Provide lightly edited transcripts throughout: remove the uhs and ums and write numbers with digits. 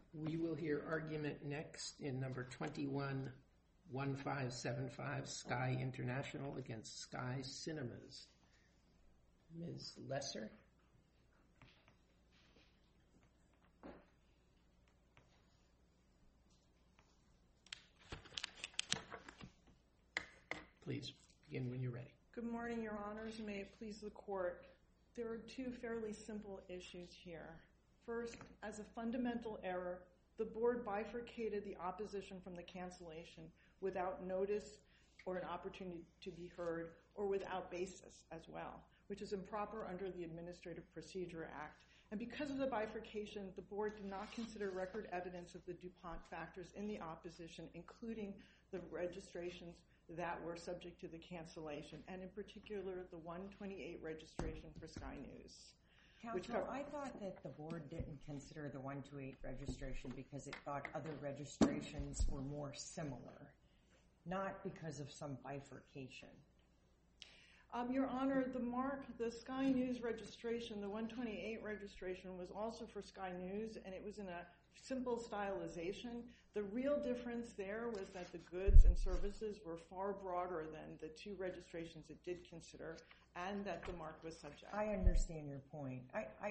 We will hear argument next in number 211575, Sky International against Sky Cinemas. Ms. Lesser? Please begin when you're ready. Good morning, Your Honors. May it please the Court. There are two fairly simple issues here. First, as a fundamental error, the Board bifurcated the opposition from the cancellation without notice or an opportunity to be heard, or without basis as well, which is improper under the Administrative Procedure Act. And because of the bifurcation, the Board did not consider record evidence of the DuPont factors in the opposition, including the registrations that were subject to the cancellation, and in particular, the 128 registration for Sky News. Counsel, I thought that the Board didn't consider the 128 registration because it thought other registrations were more similar, not because of some bifurcation. Your Honor, the Sky News registration, the 128 registration, was also for Sky News, and it was in a simple stylization. The real difference there was that the goods and services were far broader than the two registrations it did consider, and that the mark was subject. I understand your point.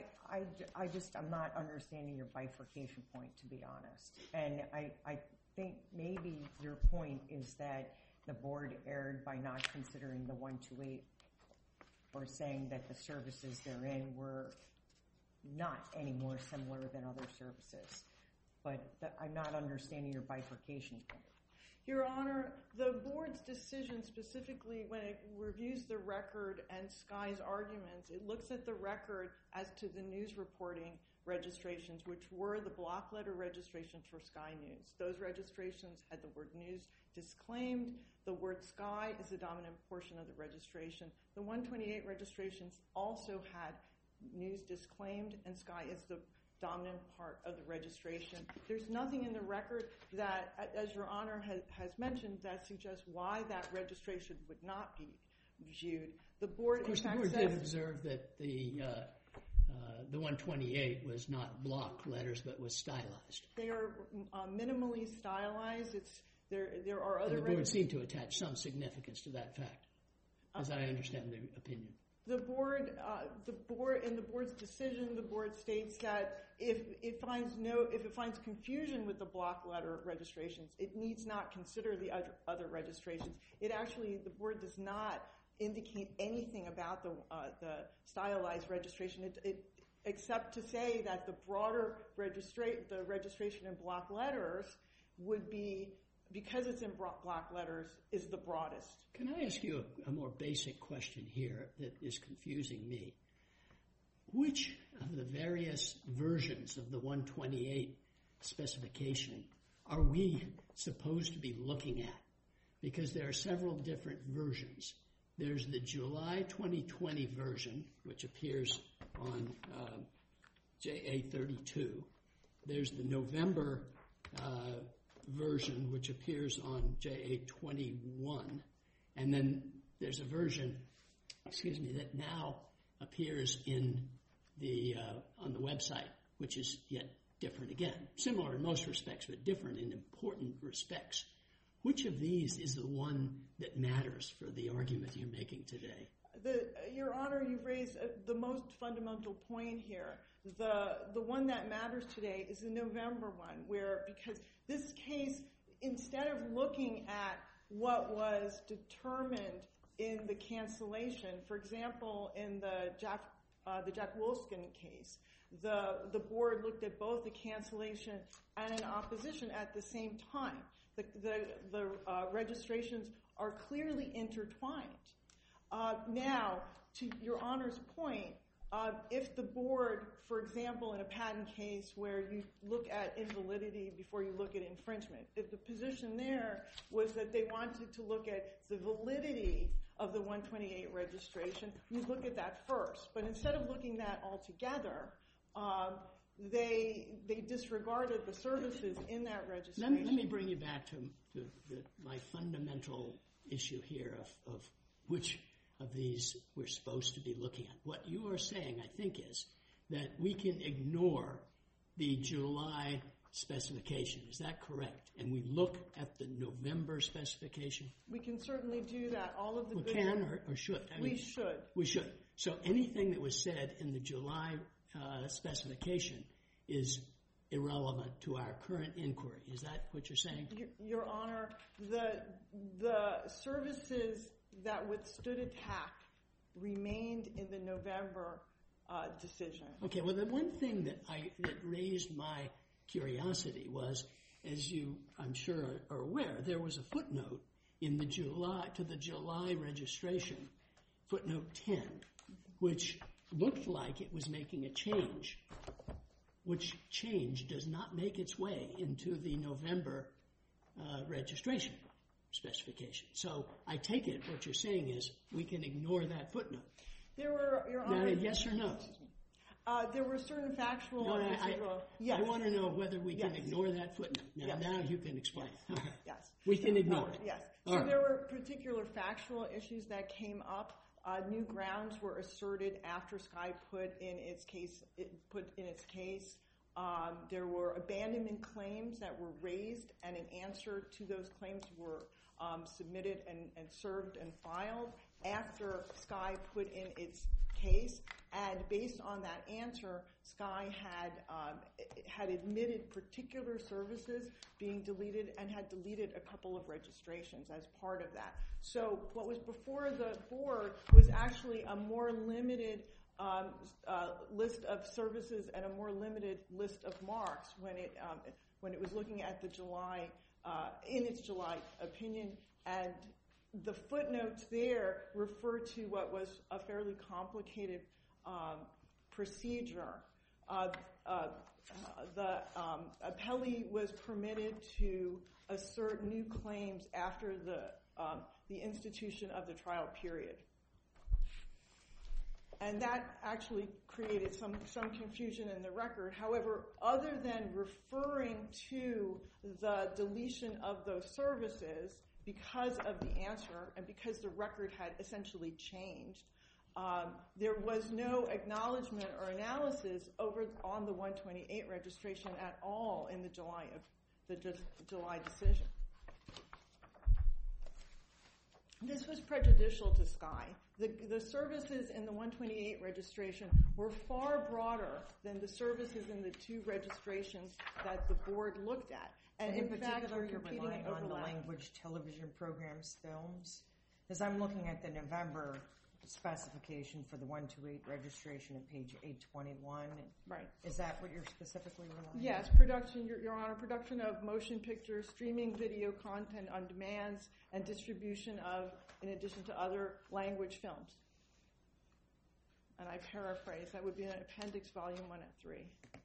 I'm not understanding your bifurcation point, to be honest. And I think maybe your point is that the Board erred by not considering the 128 or saying that the services therein were not any more similar than other services. But I'm not understanding your bifurcation point. Your Honor, the Board's decision specifically, when it reviews the record and Sky's arguments, it looks at the record as to the news reporting registrations, which were the block letter registrations for Sky News. Those registrations had the word news disclaimed. The word Sky is the dominant portion of the registration. The 128 registrations also had news disclaimed, and Sky is the dominant part of the registration. There's nothing in the record that, as Your Honor has mentioned, that suggests why that registration would not be viewed. The Board, of course, the Board did observe that the 128 was not block letters, but was stylized. They are minimally stylized. There are other. And the Board seemed to attach some significance to that fact, as I understand the opinion. The Board, in the Board's decision, the Board states that if it finds confusion with the block letter registrations, it needs not consider the other registrations. The Board does not indicate anything about the stylized registration, except to say that the broader the registration in block letters would be, because it's in block letters, is the broadest. Can I ask you a more basic question here that is confusing me? Which of the various versions of the 128 specification are we supposed to be looking at? Because there are several different versions. There's the July 2020 version, which appears on JA32. There's the November version, which appears on JA21. And then there's a version, that now appears on the website, which is yet different again. Similar in most respects, but different in important respects. Which of these is the one that matters for the argument you're making today? Your Honor, you've raised the most fundamental point here. The one that matters today is the November one, because this case, instead of looking at what was determined in the cancellation, for example, in the Jack Wolfskin case, the Board looked at both the cancellation and an opposition at the same time. The registrations are clearly intertwined. Now, to Your Honor's point, if the Board, for example, in a patent case where you look at invalidity before you look at infringement, if the position there was that they wanted to look at the validity of the 128 registration, you look at that first. But instead of looking at that altogether, they disregarded the services in that registration. Let me bring you back to my fundamental issue here of which of these we're supposed to be looking at. What you are saying, I think, is that we can ignore the July specification. Is that correct? And we look at the November specification? We can certainly do that. All of the We goods... can or should? We should. We should. So anything that was said in the July specification is irrelevant to our current inquiry. Is that what you're saying? Your Honor, the services that withstood attack remained in the November decision. Okay, well, the one thing that raised my curiosity was, as you, I'm sure, are aware, there was a footnote in the July registration, footnote 10, which looked like it was making a change, which change does not make its way into the November registration specification. So I take it what you're saying is we can ignore that footnote. There were, Your Honor... Now, yes or no? There were certain factual... No, yes. I want to know whether we can Yes. ignore that footnote. Now, Yes. now you can explain. Yes. We can ignore it. Yes. All So right. there were particular factual issues that came up. New grounds were asserted after Sky put in its case. There were abandonment claims that were raised, and an answer to those claims were submitted and served and filed after Sky put in its case. And based on that answer, Sky had admitted particular services being deleted and had deleted a couple of registrations as part of that. So what was before the board was actually a more limited list of services and a more limited list of marks when it was looking at the July in its July opinion. And the footnotes there refer to what was a fairly complicated procedure. The appellee was permitted to assert new claims after the institution of the trial period. And that actually created some confusion in the record. However, other than referring to the deletion of those services because of the answer and because the record had essentially changed, there was no acknowledgement or analysis on the 128 registration at all in the July decision. This was prejudicial to Sky. The services in the 128 registration were far broader than the services in the two registrations that the board looked at. And in fact, particular, you're relying on the language television programs, films? Because I'm looking at the November specification for the 128 registration at page 821. Right. Is that what you're specifically relying on? Yes, production, Your Honor, production of motion pictures, streaming video content on demands, and distribution of, in addition to other language films. And I paraphrase, that would be in appendix volume 1 at 3.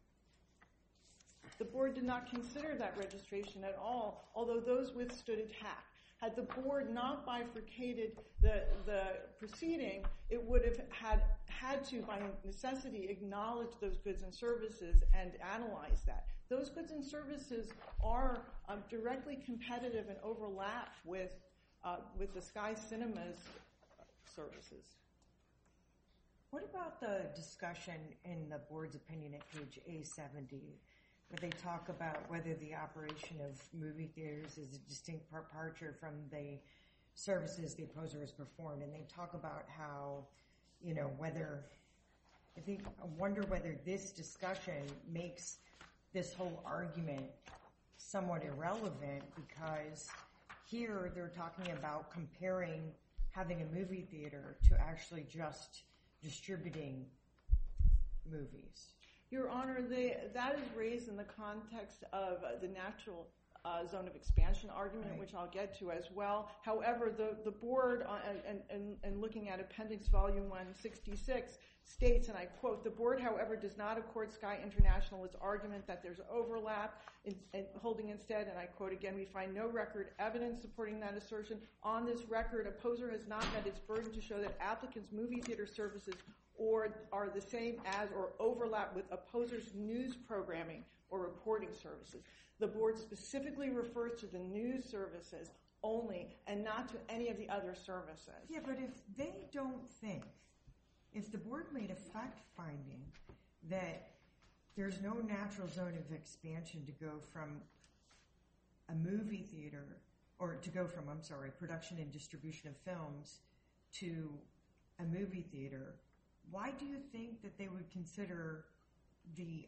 The board did not consider that registration at all, although those withstood attack. Had the board not bifurcated the proceeding, it would have had to, by necessity, acknowledge those goods and services and analyze that. Those goods and services are directly competitive and overlap with the Sky Cinemas services. What about the discussion in the board's opinion at page A70, where they talk about whether the operation of movie theaters is a distinct departure from the services the opposer has performed, and they talk about how, I wonder whether this discussion makes this whole argument somewhat irrelevant, because here they're talking about comparing having a movie theater to actually just distributing movies. Your Honor, that is raised in the context of the natural zone of expansion argument, right, which I'll get to as well. However, the board, and looking at appendix volume 166, states, and I quote, "The board, however, does not accord Sky International its argument that there's overlap, holding instead," and I quote again, "we find no record evidence supporting that assertion. On this record, opposer has not met its burden to show that applicants' movie theater services are the same as or overlap with opposers' news programming or reporting services." The board specifically refers to the news services only and not to any of the other services. Yeah, but if they don't think, if the board made a fact finding that there's no natural zone of expansion to go from a movie theater, or to go from, production and distribution of films to a movie theater. Why do you think that they would consider the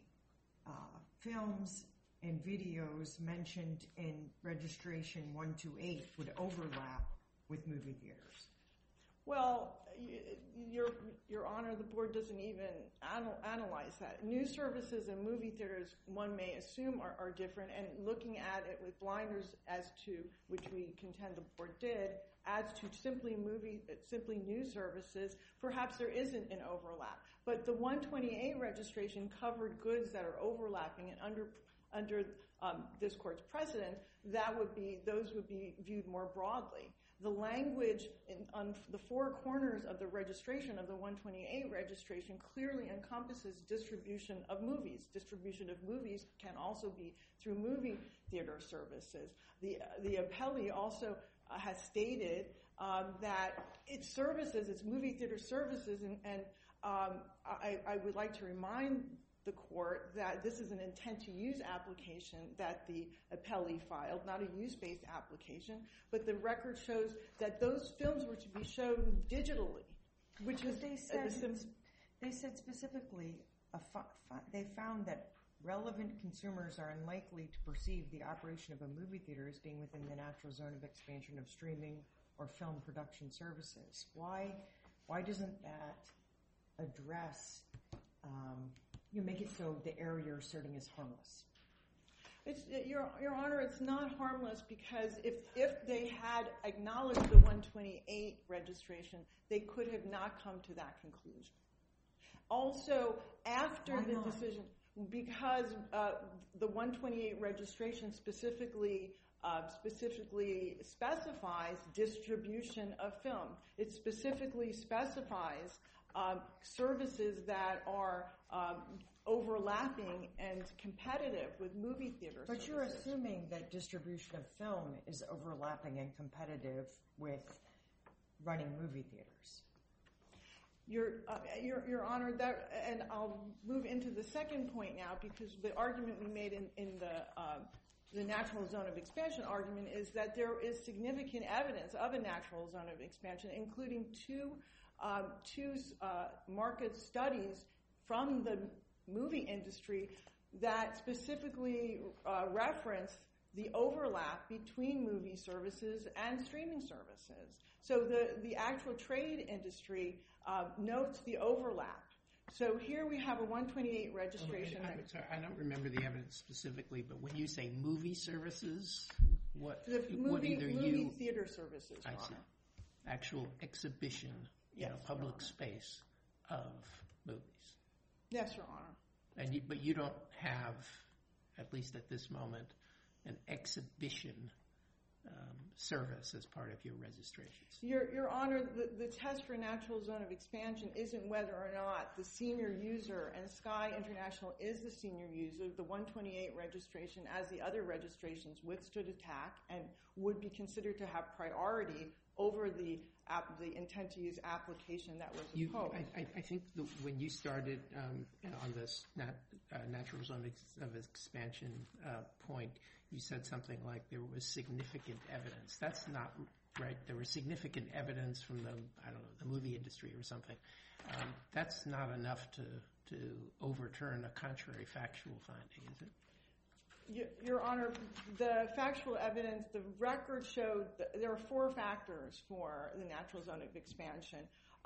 films and videos mentioned in registration 128 would overlap with movie theaters? Well, Your Honor, the board doesn't even analyze that. News services and movie theaters, one may assume, are different, and looking at it with blinders as to, which we contend the board did, as to simply news services, perhaps there isn't an overlap. But the 128 registration covered goods that are overlapping, and under this court's precedent, those would be viewed more broadly. The language on the four corners of the registration, of the 128 registration, clearly encompasses distribution of movies. Distribution of movies can also be through movie theater services. The appellee also has stated that its services, its movie theater services, and I would like to remind the court that this is an intent-to-use application that the appellee filed, not a use-based application, but the record shows that those films were to be shown digitally, which is... They said specifically, they found that relevant consumers are unlikely to perceive the operation of a movie theater as being within the natural zone of expansion of streaming or film production services. Why doesn't that address... you make it so the error you're asserting is harmless? Your Honor, it's not harmless because if they had acknowledged the 128 registration, they could have not come to that conclusion. Also, after the decision, because the 128 registration specifically specifies distribution of film. It specifically specifies services that are overlapping and competitive with movie theater services. But you're assuming that distribution of film is overlapping and competitive with running movie theaters. Your Honor, and I'll move into the second point now, because the argument we made in the natural zone of expansion argument is that there is significant evidence of a natural zone of expansion, including two market studies from the movie industry that specifically reference the overlap between movie services and streaming services. So the actual trade industry notes the overlap. So here we have a 128 registration. I'm sorry, I don't remember the evidence specifically, but when you say movie services, movie theater services, Your Honor. Actual exhibition in a public space of movies. Yes, Your Honor. But you don't have, at least at this moment, an exhibition service as part of your registrations. Your Honor, the test for natural zone of expansion isn't whether or not the senior user, and Sky International is the senior user, the 128 registration, as the other registrations, withstood attack and would be considered to have priority over the intent-to-use application that was opposed. I think when you started on this natural zone of expansion point, you said something like there was significant evidence. That's not right. There was significant evidence from the movie industry or something. That's not enough to overturn a contrary factual finding, is it? Your Honor, the factual evidence, the record showed that there are four factors for the natural zone of expansion.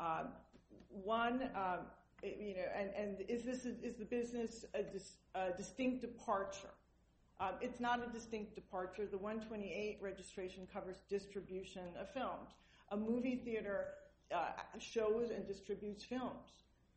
One, and is the business a distinct departure? It's not a distinct departure. The 128 registration covers distribution of films. A movie theater shows and distributes films.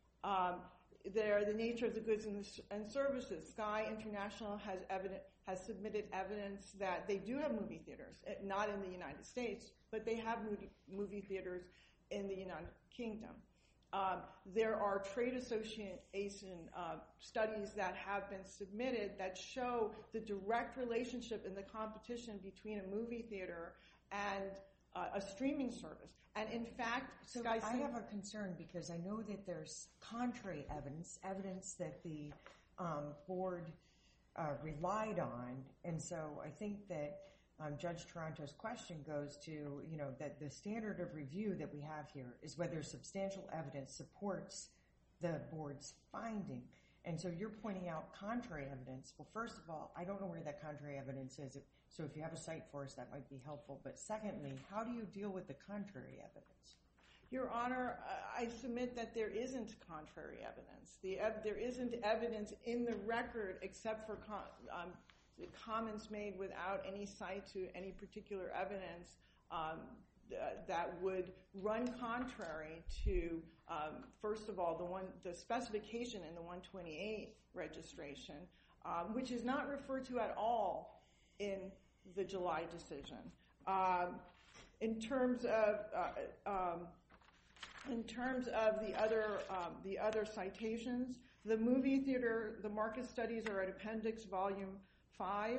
The nature of the goods and services. Sky International has submitted evidence that they do have movie theaters, not in the United States, but they have movie theaters in the United Kingdom. There are trade association studies that have been submitted that show the direct relationship in the competition between a movie theater and a streaming service. And in fact, I have a concern because I know that there's contrary evidence that the board relied on. And so I think that Judge Taranto's question goes to, that the standard of review that we have here is whether substantial evidence supports the board's finding. And so you're pointing out contrary evidence. Well, first of all, I don't know where that contrary evidence is. So if you have a cite for us, that might be helpful. But secondly, how do you deal with the contrary evidence? Your Honor, I submit that there isn't contrary evidence. There isn't evidence in the record except for the comments made without any cite to any particular evidence that would run contrary to, first of all, the specification in the 128 registration, which is not referred to at all in the July decision. In terms of the other citations, the movie theater, the market studies are at Appendix Volume 5,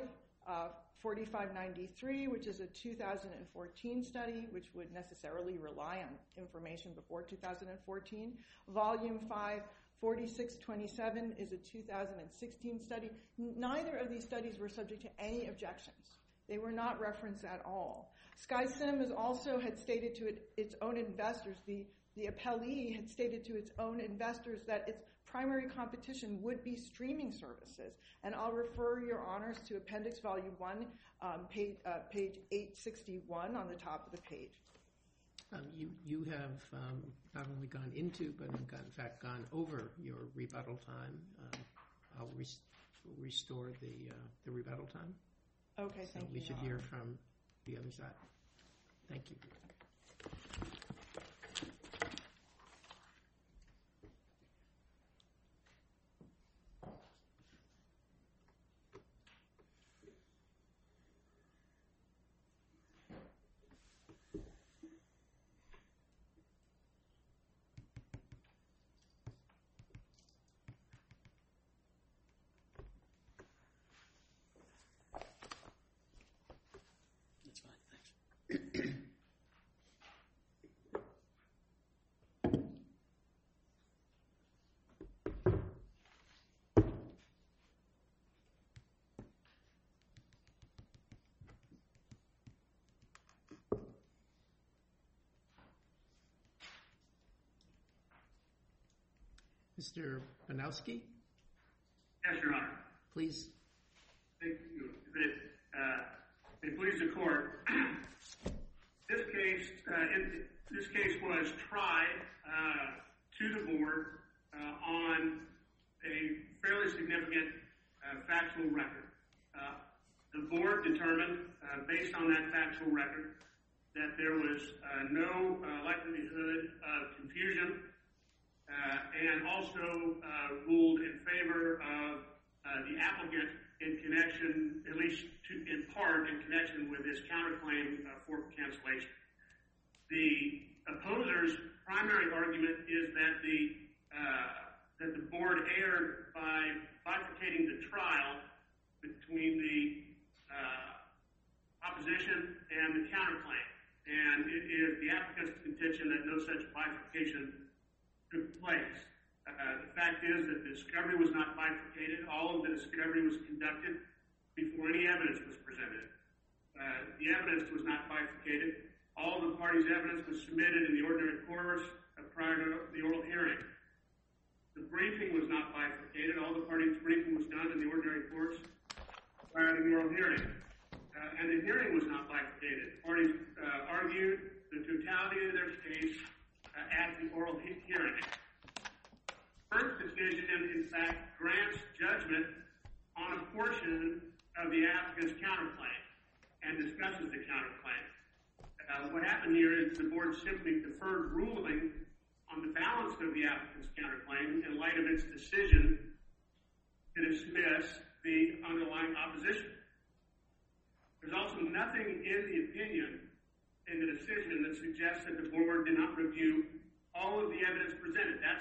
4593, which is a 2014 study, which would necessarily rely on information before 2014. Volume 5, 4627 is a 2016 study. Neither of these studies were subject to any objections. They were not referenced at all. SkyCinema also had stated to its own investors, the appellee had stated to its own investors that its primary competition would be streaming services. And I'll refer your honors to Appendix Volume 1, page 861 on the top of the page. You have not only gone into, but in fact gone over your rebuttal time. I'll restore the rebuttal time. Okay, thank you. We should hear from the other side. Thank you. That's fine, thanks. Mr. Banowski? Yes, Your Honor. Please. Thank you. It please the court. This case was tried to the board on a fairly significant factual record. The board determined, based on that factual record, that there was no likelihood of confusion, and also ruled in favor of the applicant in connection, at least in part, in connection with this counterclaim for cancellation. The opposer's primary argument is that the board erred by bifurcating the trial between the opposition and the counterclaim. And it is the applicant's contention that no such bifurcation took place. The fact is that the discovery was not bifurcated. All of the discovery was conducted before any evidence was presented. The evidence was not bifurcated. All of the parties' evidence was submitted in the ordinary course prior to the oral hearing. The briefing was not bifurcated. All the parties' briefing was done in the ordinary course prior to the oral hearing. And the hearing was not bifurcated. The parties argued the totality of their case at the oral hearing. First decision, in fact, grants judgment on a portion of the applicant's counterclaim and discusses the counterclaim. What happened here is the board simply deferred ruling on the balance of the applicant's counterclaim in light of its decision to dismiss the underlying opposition. There's also nothing in the opinion in the decision that suggests that the board did not review all of the evidence presented. That's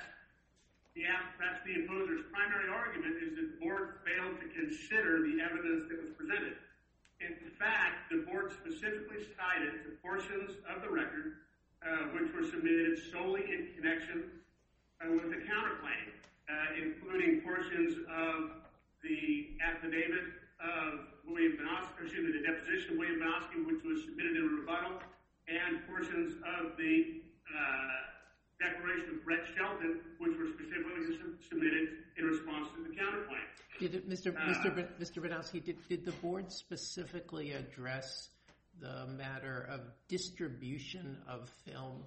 the opposer's primary argument, is that the board failed to consider the evidence that was presented. In fact, the board specifically cited the portions of the record which were submitted solely in connection with the counterclaim. including portions of the affidavit of William Benoski, the deposition of William Benoski, which was submitted in rebuttal, and portions of the declaration of Brett Shelton, which were specifically submitted in response to the counterclaim. Mr. Benoski, did the board specifically address the matter of distribution of film?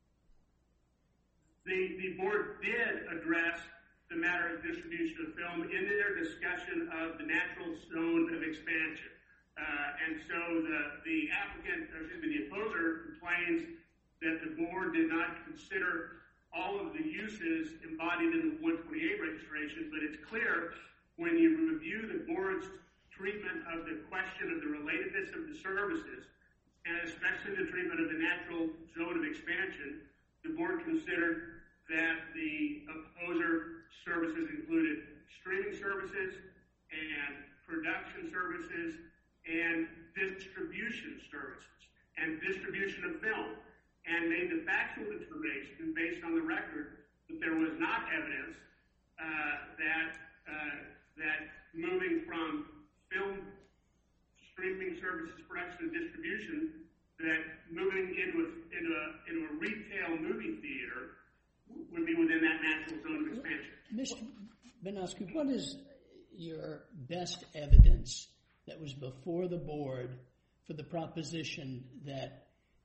The board did address the matter of distribution of film in their discussion of the natural zone of expansion. And so the opposer complains that the board did not consider all of the uses embodied in the 128 registration, but it's clear when you review the board's treatment of the question of the relatedness of the services, and especially the treatment of the natural zone of expansion, the board considered that the opposer services included streaming services and production services and distribution services and distribution of film, and made the factual determination based on the record that there was not evidence that moving from film streaming services, production, and distribution, that moving into a retail movie theater would be within that natural zone of expansion. Mr. Benoski, what is your best evidence that was before the board for the proposition that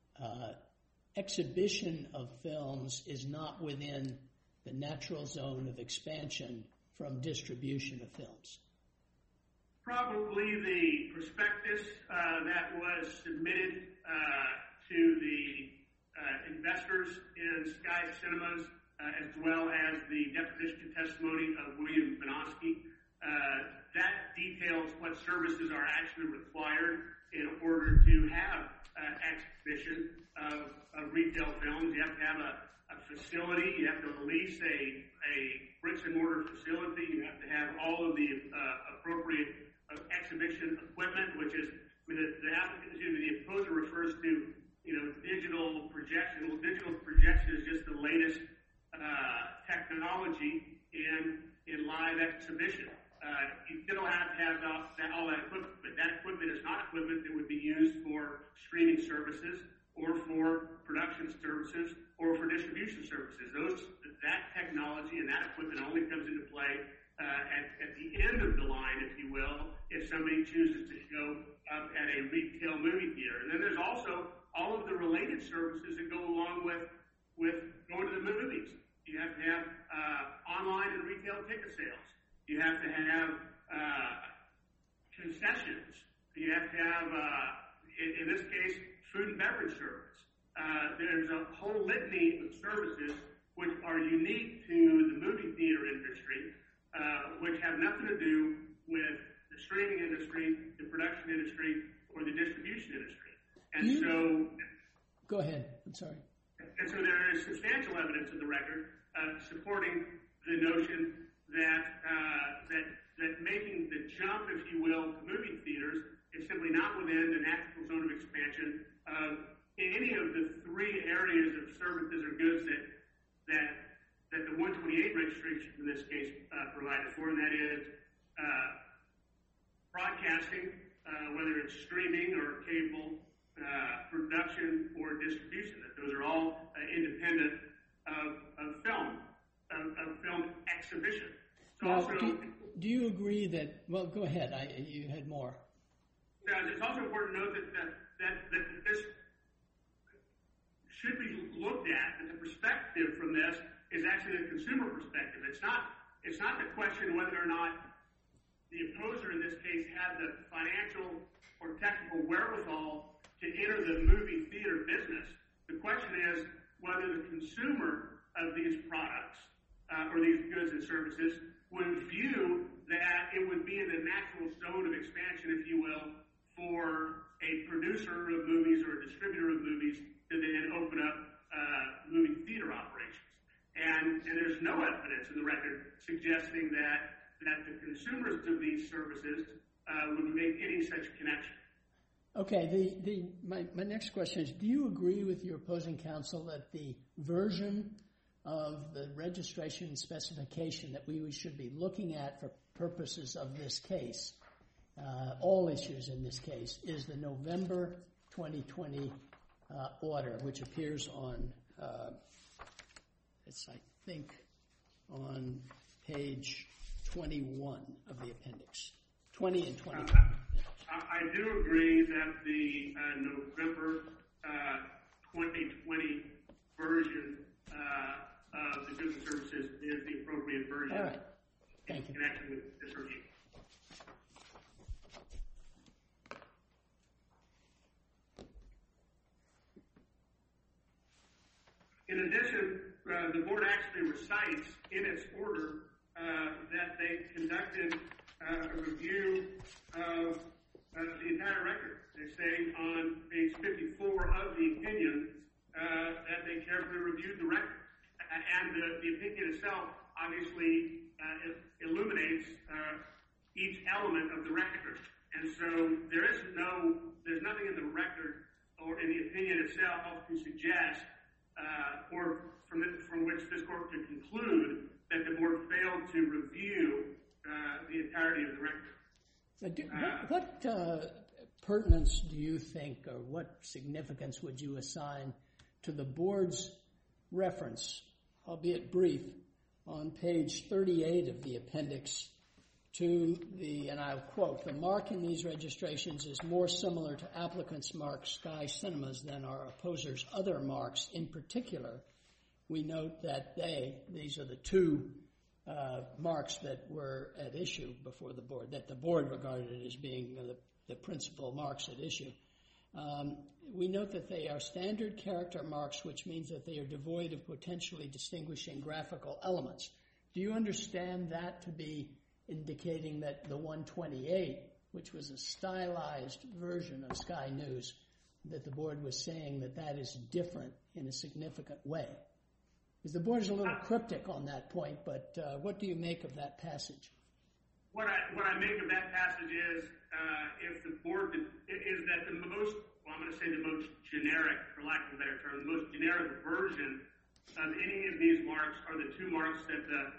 exhibition of films is not within the natural zone of expansion from distribution of films? Probably the prospectus that was submitted to the investors in Sky Cinemas, as well as the deposition testimony of William Benoski. That details what services are actually required in order to have exhibition of retail films. You have to have a facility. You have to lease a bricks and mortar facility. You have to have all of the appropriate exhibition equipment, which is the opposer refers to, digital projection. Well, digital projection is just the latest technology in live exhibition. You still have to have all that equipment, but that equipment is not equipment that would be used for streaming services or for production services or for distribution services. That technology and that equipment only comes into play at the end of the line, if you will, if somebody chooses to show up at a retail movie theater. And then there's also all of the related services that go along with going to the movies. You have to have online and retail ticket sales. You have to have concessions. You have to have, in this case, food and beverage service. There's a whole litany of services which are unique to the movie theater industry, which have nothing to do with the streaming industry, the production industry, or the distribution industry. And Go ahead. I'm sorry. And so there is substantial evidence in the record supporting the notion that making the jump, if you will, to movie theaters is simply not within the natural zone of expansion of any of the three areas of services or goods that the 128 registration in this case provided for, and that is broadcasting, whether it's streaming or cable, production or distribution. That those are all independent of film exhibition. So now, also, do you agree that? Well, go ahead. You had more. It's also important to note that this should be looked at. That the perspective from this is actually the consumer perspective. It's not the question whether or not the opposer in this case had the financial or technical wherewithal to enter the movie theater business. The question is whether the consumer of these products or these goods and services would view that it would be in the natural zone of expansion, if you will, for a producer of movies or a distributor of movies to then open up movie theater operations. And there's no evidence in the record suggesting that the consumers of these services would make any such connection. Okay. My next question is: do you agree with your opposing counsel that the version of the registration specification that we should be looking at for purposes of this case, all issues in this case, is the November 2020 order, which appears on, it's I think on page 21 of the appendix, 20 and 21. I do agree that the November 2020 version of the goods and services is the appropriate version. All right. Thank you. In connection with this review. In addition, the board actually recites in its order that they conducted a review of the entire record. They say on page 54 of the opinion that they carefully reviewed the record. And the opinion itself obviously illuminates each element of the record. And so there's nothing in the record or in the opinion itself to suggest or from which this court could conclude that the board failed to review the entirety of the record. What pertinence do you think, or what significance would you assign to the board's reference, albeit brief, on page 38 of the appendix to the, and I'll quote, "The mark in these registrations is more similar to applicants' mark Sky Cinemas than our opposers' other marks. In particular, we note that these are the two marks that were at issue before the board, that the board regarded as being the principal marks at issue. We note that they are standard character marks, which means that they are devoid of potentially distinguishing graphical elements." Do you understand that to be indicating that the 128, which was a stylized version of Sky News, that the board was saying that that is different in a significant way? Because the board is a little cryptic on that point, but what do you make of that passage? What I make of that passage is, if the board is that the most, well, I'm going to say the most generic, for lack of a better term, the most generic version of any of these marks are the two marks that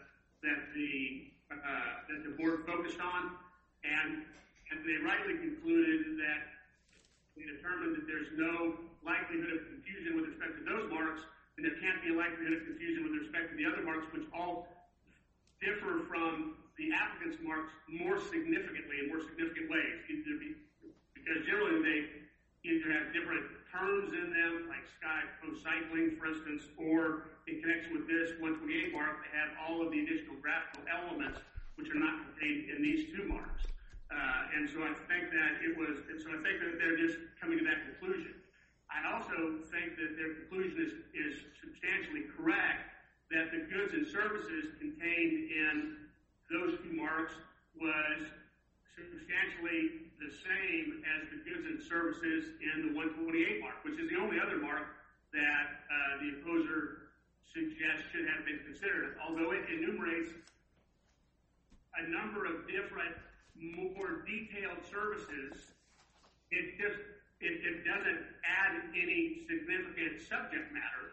the board focused on, and they rightly concluded that they determined that there's no likelihood of confusion with respect to those marks, and there can't be a likelihood of confusion with respect to the other marks, which all differ from the applicant's marks more significantly in more significant ways, because generally they either have different terms in them, like Sky Post-Cycling, for instance, or in connection with this 128 mark, they have all of the additional graphical elements which are not contained in these two marks. And so I think that they're just coming to that conclusion. I also think that their conclusion is substantially correct, that the goods and services contained in those two marks was substantially the same as the goods and services in the 128 mark, which is the only other mark that the opposer suggests should have been considered. Although it enumerates a number of different, more detailed services, it doesn't add any significant subject matter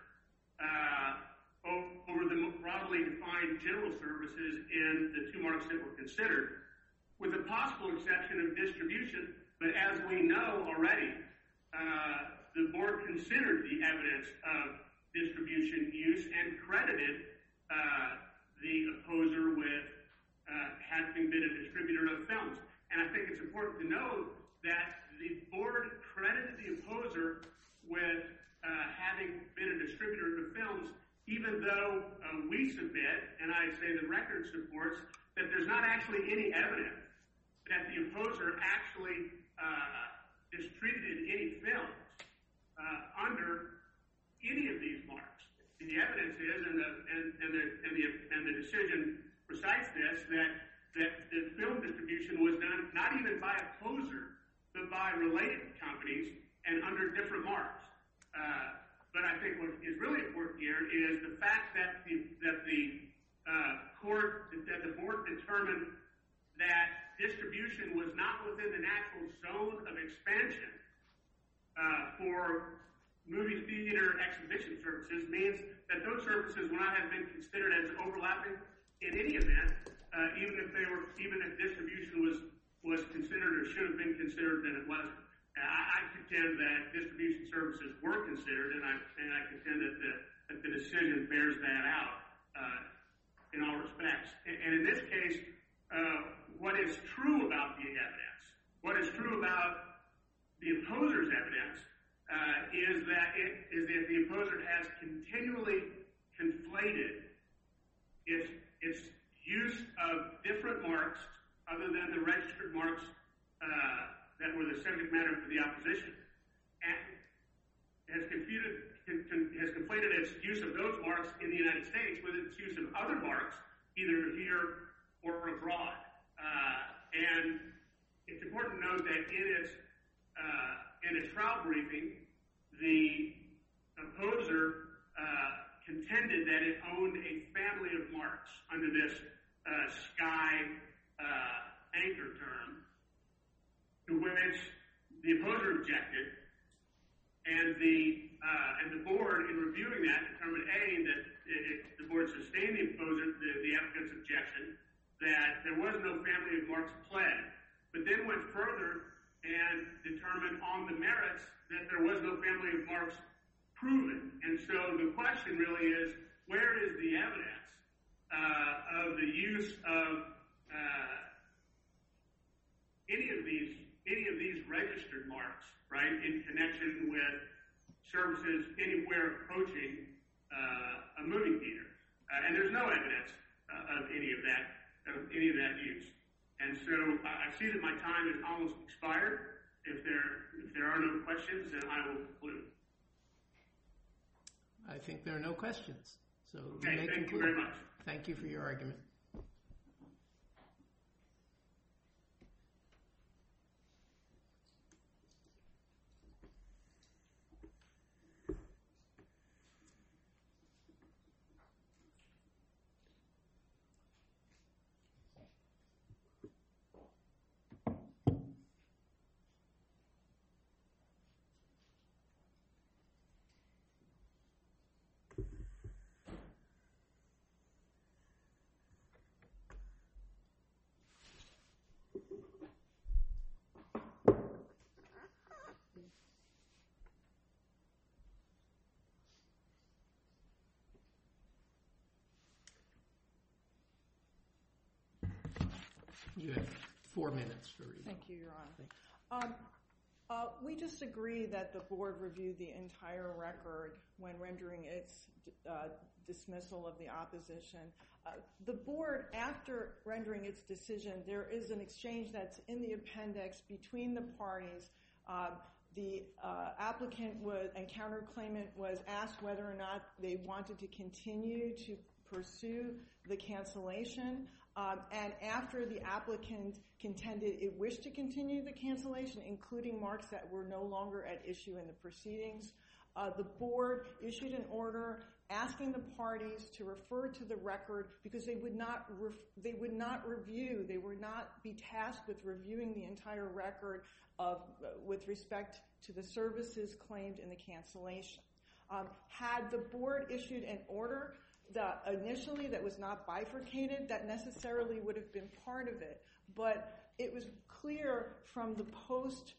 over the broadly defined general services in the two marks that were considered, with the possible exception of distribution. But as we know already, the board considered the evidence of distribution use and credited the opposer with having been a distributor of films. And I think it's important to note that the board credited the opposer with having been a distributor of films, even though we submit, and I say the record supports, that there's not actually any evidence that the opposer actually distributed any films under any of these marks. The evidence is, and the decision recites this, that the film distribution was done not even by opposer, but by related companies and under different marks. But I think what is really important here is the fact that the board determined that distribution was not within the natural zone of expansion for movie theater exhibition services means that those services would not have been considered as overlapping in any event, even if distribution was considered or should have been considered, then it wasn't. I contend that distribution services were considered, and I contend that the decision bears that out in all respects. And in this case, what is true about the evidence, what is true about the opposer's evidence, is that the opposer has continually conflated its use of different marks other than the registered marks that were the subject matter for the opposition, and has conflated its use of those marks in the United States with its use of other marks, either here or abroad. And it's important to note that in its trial briefing, the opposer contended that it owned a family of marks under this Sky anchor term, to which the opposer objected, and the board, in reviewing that, determined that the board sustained the applicant's objection that there was no family of marks pled, but then went further and determined on the merits that there was no family of marks proven. And so the question really is, where is the evidence of the use of any of these registered marks, right, in connection with services anywhere approaching a movie theater? And there's no evidence of any of that use. And so I see that my time has almost expired. If there are no questions, then I will conclude. I think there are no questions. So okay, thank you very much. Thank you for your argument. You have 4 minutes for reading. Thank you, Your Honor. We disagree that the board reviewed the entire record when rendering its dismissal of the opposition. The board, after rendering its decision, there is an exchange that's in the appendix between the parties. The applicant and counterclaimant was asked whether or not they wanted to continue to pursue the cancellation. And after the applicant contended it wished to continue the cancellation, including marks that were no longer at issue in the proceedings, the board issued an order asking the parties to refer to the record because they would not review, they would not be tasked with reviewing the entire record with respect to the services claimed in the cancellation. Had the board issued an order initially that was not bifurcated, that necessarily would have been part of it. But it was clear from the post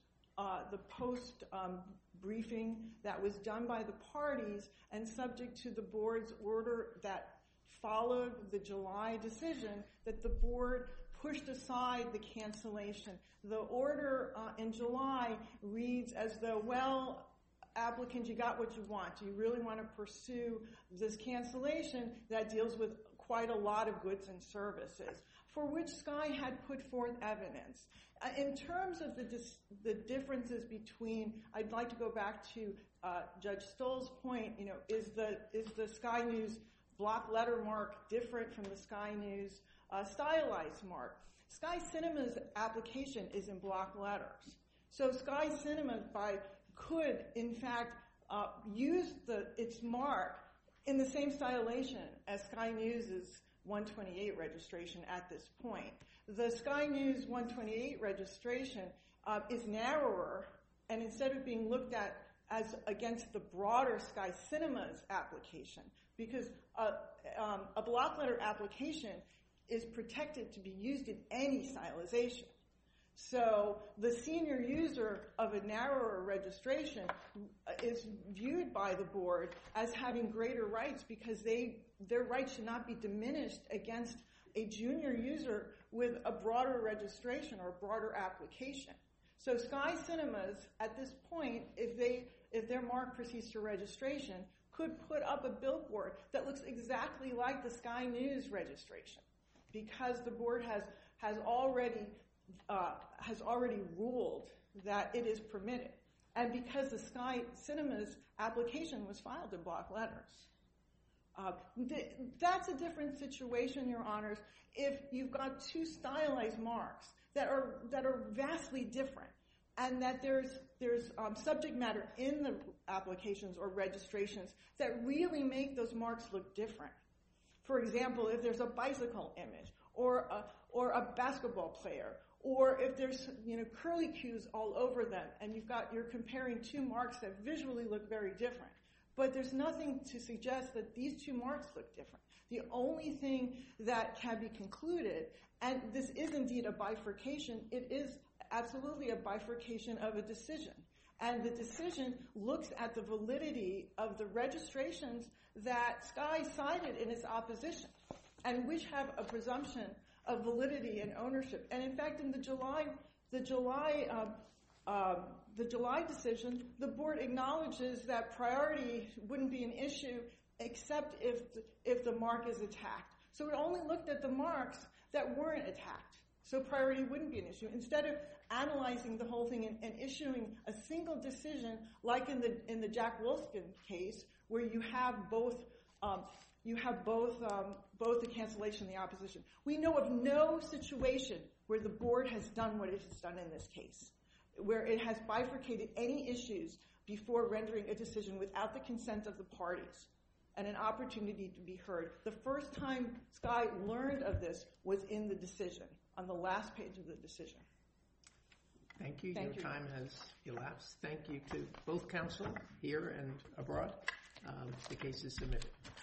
briefing that was done by the parties and subject to the board's order that followed the July decision that the board pushed aside the cancellation. The order in July reads as though, well, applicant, you got what you want. Do you really want to pursue this cancellation that deals with quite a lot of goods and services, for which Sky had put forth evidence? In terms of the differences between, I'd like to go back to Judge Stoll's point, is the Sky News block letter mark different from the Sky News stylized mark? Sky Cinema's application is in block letters. So Sky Cinema could, in fact, use its mark in the same stylization as Sky News' 128 registration at this point. The Sky News 128 registration is narrower, and instead of being looked at as against the broader Sky Cinemas application, because a block letter application is protected to be used in any stylization. So the senior user of a narrower registration is viewed by the board as having greater rights because their rights should not be diminished against a junior user with a broader registration or a broader application. So Sky Cinemas, at this point, if their mark proceeds to registration, could put up a billboard that looks exactly like the Sky News registration, because the board has already ruled that it is permitted, and because the Sky Cinemas application was filed in block letters. That's a different situation, Your Honors, if you've got two stylized marks that are vastly different, and that there's subject matter in the applications or registrations that really make those marks look different. For example, if there's a bicycle image, or a basketball player, or if there's curly cues all over them, and you're comparing two marks that visually look very different. But there's nothing to suggest that these two marks look different. The only thing that can be concluded, and this is indeed a bifurcation, it is absolutely a bifurcation of a decision. And the decision looks at the validity of the registrations that Sky cited in its opposition, and which have a presumption of validity and ownership. And in fact, in the July decision, the board acknowledges that priority wouldn't be an issue except if the mark is attacked. So it only looked at the marks that weren't attacked. So priority wouldn't be an issue. Instead of analyzing the whole thing and issuing a single decision, like in the Jack Wolfskin case, where you have both the cancellation and the opposition. We know of no situation where the board has done what it has done in this case, where it has bifurcated any issues before rendering a decision without the consent of the parties and an opportunity to be heard. The first time Sky learned of this was in the decision, on the last page of the decision. Thank you. Your time has elapsed. Thank you to both counsel here and abroad. The case is submitted.